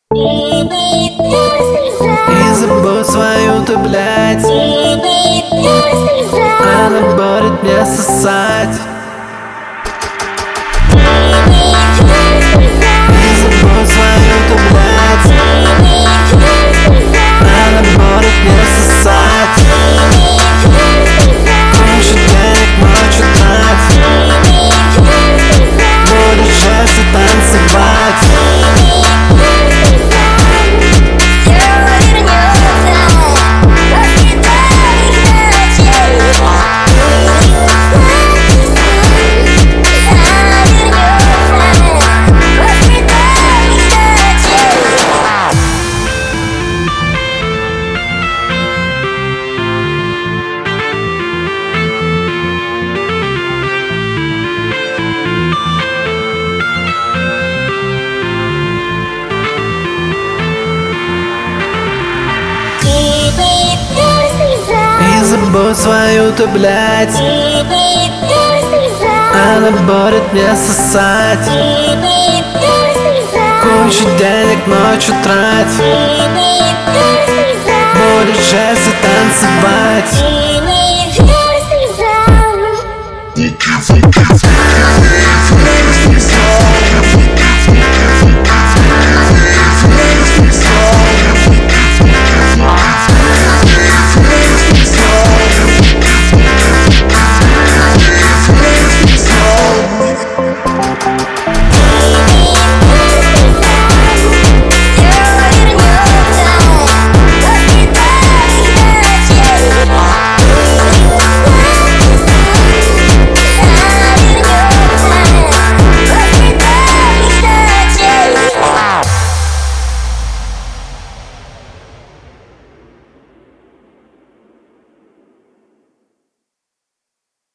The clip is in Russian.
И забудь свою-то, блядь, она будет меня сосать. И забудь свою-то, блядь, она будет меня сосать. Кучу денег ночью трать, будешь счастье танцевать. И забудь свою-то, блядь, она будет меня сосать. Кучу денег ночью трать, будешь счастье танцевать.